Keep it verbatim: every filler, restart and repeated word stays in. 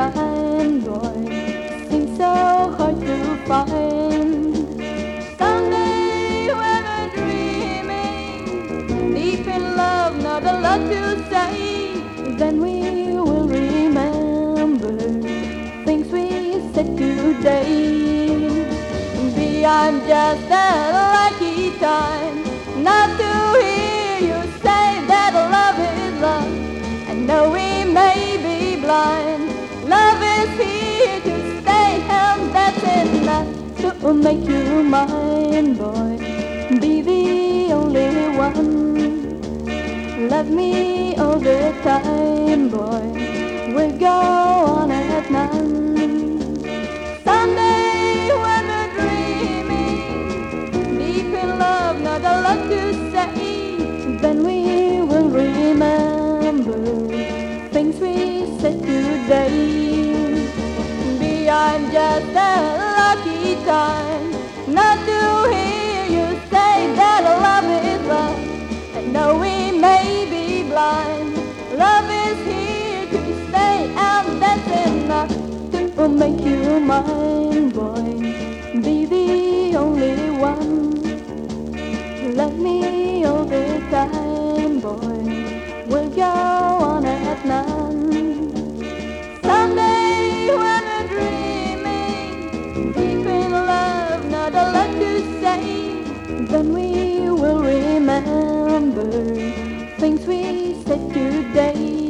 kind, boy, seems so hard to find. Someday when we're dreaming, deep in love, not a lot to say, then we will remember things we said today. Beyond just a lucky time, not to hear you say that love is love. I know we may be blind, love is here to stay, and that's enough to make you mine, boy. Be the only one, love me all the time, boy. We'll go on at none. Someday when we're dreaming, deep in love, not a lot to say, then we will remember things we said today. Beyond just a lucky time, not to hear you say that love is love. I know we may be blind, love is here to stay, and that's enough to make you mine, boy. Be the only one, love me all the time, boy. We'll go on at none. Someday when we're dreaming, deep in love, not a lot to say, then we will remember things we said today.